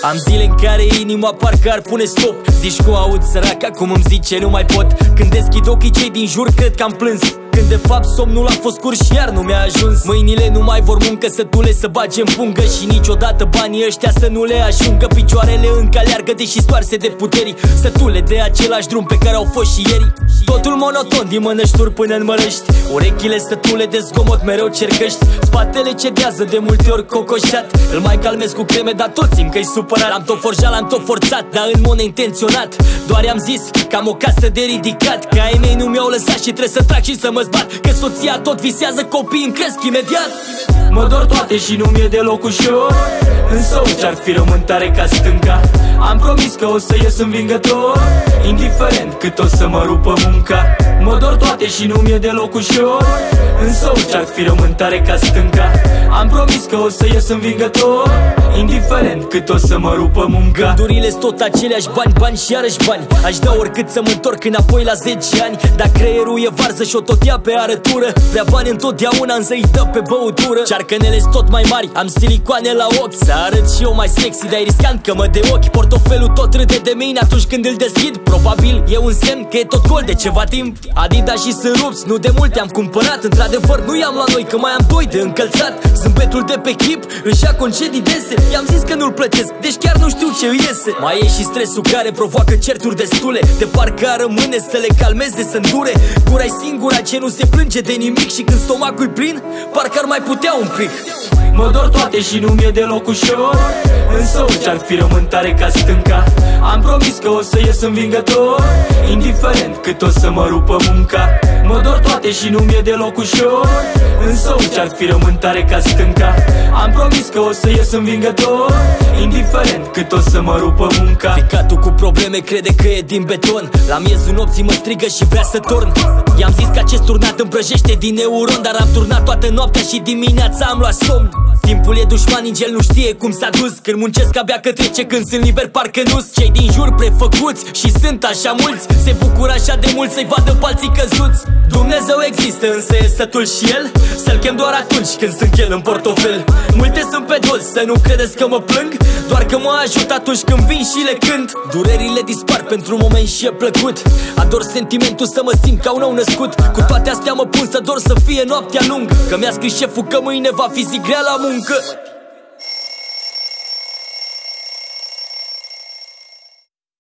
Am zile în care inima parcă ar pune stop. Zici cum aud săraca, cum îmi zice nu mai pot. Când deschid ochii cei din jur cred că am plâns, când de fapt somnul a fost scurt și iar nu mi-a ajuns. Mâinile nu mai vor muncă, sătule să bage în pungă, și niciodată banii ăștia să nu le ajungă. Picioarele încă aleargă deși stoarse de puteri, sătule de același drum pe care au fost și ieri. Totul monoton din Mănășturi până în Mărești, urechile sătule de zgomot mereu cercăști. Spatele cedează de multe ori cocoșat, îl mai calmez cu creme dar tot simt că-i supărat. L-am tot forjat, l-am tot forțat, dar în mod neintenționat. Doar i-am zis că am o casă de ridicat, că ai mei nu mi-au lăsat și trebuie să trag și să mă zbat, că soția tot visează, copiii îmi cresc imediat. Mă dor toate și nu mi-e deloc ușor, însă orice-ar fi rămân tare ca stânca. Am promis că o să ies învingător, indiferent cât o să mă rupă munca. Mă dor toate și nu mi-e deloc ușor, însă orice-ar fi rămân tare ca stânca. Am promis că o să ies învingător, indiferent cât o să mă rupă munca. Gândurile-s tot aceleași, bani, bani și iarăși bani. Aș da oricât să mă întorc înapoi la 10 ani, dar creierul e varză și o tot ia pe arătură. Vrea bani întotdeauna, însă îi dă pe băutură. Cearcănele-s tot mai mari, am silicoane la ochi, să arăt și eu mai sexy, dar e riscant că mă de ochi. Portofelul tot râde de mine atunci când îl deschid, probabil e un semn că e tot gol de ceva timp. Adidas și sunt rupți, nu de multe am cumpărat, într-adevăr nu i-am la noi, că mai am doi de încălțat. Zâmbetul de pe chip își ia concedii dese, i-am zis că nu-l plătesc, deci chiar nu știu ce îi iese. Mai e și stresul care provoacă certuri destule, de parcă ar rămâne să le calmeze, să îndure. Gura-i singura ce nu se plânge de nimic, și când stomacul-i plin, parcă ar mai putea un pic. Mă dor toate și nu mi-e deloc ușor, însă orice-ar fi rămân tare ca stânca. Am promis că o să ies învingător, indiferent cât o să mă rupă munca. Mă dor toate și nu mi-e deloc ușor, însă orice-ar fi rămân tare ca stânca. Am promis că o să ies învingător, indiferent cât o să mă rupă munca. Ficatul cu probleme crede că e din beton, la miezul nopții mă strigă și vrea să torn. I-am zis că acest turnat împrăjește din neuron, dar am turnat toată noaptea și dimineața am luat somn. Timpul e dușman, nici el nu știe cum s-a dus, când muncesc abia că trece, când sunt liber parcă nu-s. Cei din jur prefăcuți și sunt așa mulți, se bucură așa de mult să-i vadă palții căzuți. Dumnezeu există, însă e sătul și el, să-l chem doar atunci când sunt el în portofel. Multe sunt pe dos, să nu credeți că mă plâng, doar că mă ajut atunci când vin și le cânt. Durerile dispar pentru un moment și e plăcut, ador sentimentul să mă simt ca un nou născut. Cu toate astea mă pun să dor să fie noaptea lungă, că mi-a scris șeful că mâine va fi zi grea la muncă.